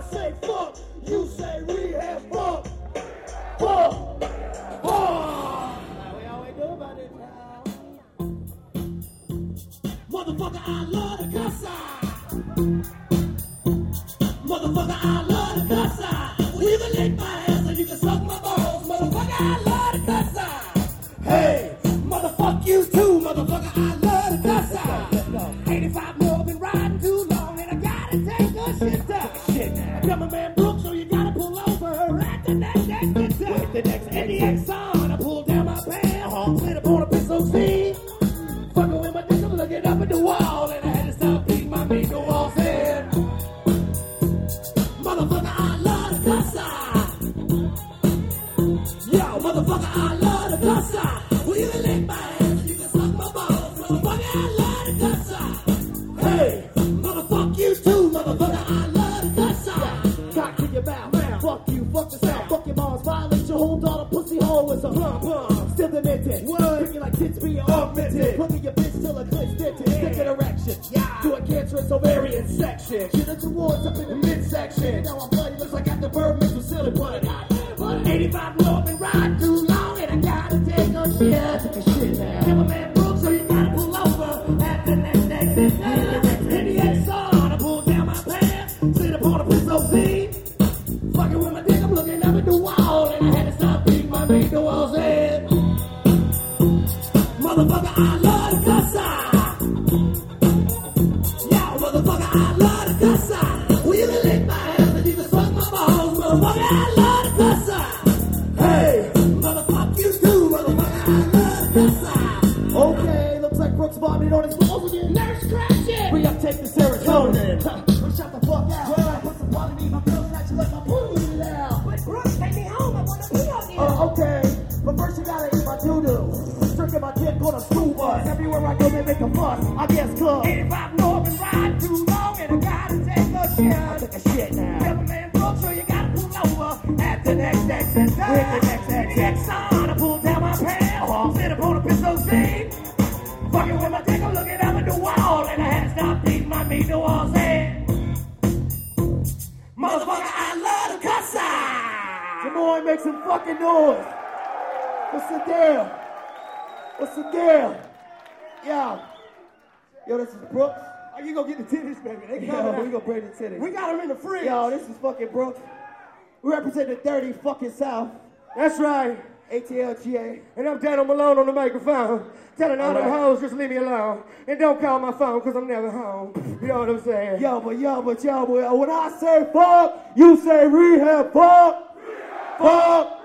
say fuck, you say rehab. Fuck. Fuck. Fuck. We always do about it now. Motherfucker, I love the cuss out. Motherfucker, I love the cuss out. Well, you can lick my ass and you can suck my balls. Motherfucker, I love the cuss out. Hey, motherfuck you too. Motherfucker, I love the cuss out. 85 more been riding too long and I gotta take a shit down. I'm a man Brooks, so you gotta pull over at the next exit. With the next NDX on, I pull down my pants, lit up on a pistol seat. Fucking with my dick, I'm looking up at the wall, and I had to stop beating my meat the walls in. Motherfucker, I love the cuss out. Yo, motherfucker, I love the cuss out. Well, you can lick my ass, you can suck my balls. Motherfucker, I love the cuss out. Hey, motherfuck you too, motherfucker, I love the cuss out. Cock to your mouth, fuck you, fuck the sound, fuck your mom's, violate your whole daughter, pussy hole with some plum. Still demented, freaking like tits being augmented. Plugging your bitch till a clit's dented, stick an erection, do a cancerous ovarian section. Shit at your wards up in the midsection. Now I'm bloody, looks like I got the Birdman's facility, but 85 low, been riding too long, and I gotta take a shit. Take a shit now. I'm a man Brooks, so you gotta pull over at the next exit. NDX on, I pull down my pants, sit upon a pistol seat. Fucking with my dick, I'm looking up at the wall, and I had to stop beating my meat the walls in. Motherfucker, I love the cuss out. Yo, motherfucker, I love the cuss out. Well, you can lick my ass and you can suck my balls. Motherfucker, I love the cuss out. Hey, motherfucker, you too. Motherfucker, I love the cuss out. Okay, looks like Brooks vomited on his balls again. Nurse crash it. We up take the serotonin. Shut the fuck out. Put some water in my pills, not you let my booty out. But Brooks, take me home. I wanna pee on you. Okay, but first you gotta eat my doo-doo. Drinking my dick on a school bus. Everywhere I go, they make a fuss. I guess club. 85 North and ride too long, and I gotta take a shit. I take a shit now. Never man Brooks, so you gotta pull over at the next exit. With the next exit on, I pull down my pants, sit upon a pistol seat. Fucking with my dick, I'm looking up at the wall, and I had to stop beating my meat the walls in. Motherfucker, I love the cuss out. Come on, make some fucking noise. What's the deal? What's the deal? Yo, this is Brooks. Oh, you gonna get the titties, baby. They Yo, we gonna bring the titties. We got them in the fridge. Yo, this is fucking Brooks. We represent the dirty fucking South. That's right. ATLGA. And I'm Daniel Malone on the microphone, telling all them right. hoes just leave me alone. And don't call my phone, cause I'm never home. You know what I'm saying? Yo, but when I say fuck, you say rehab. Fuck. Fuck.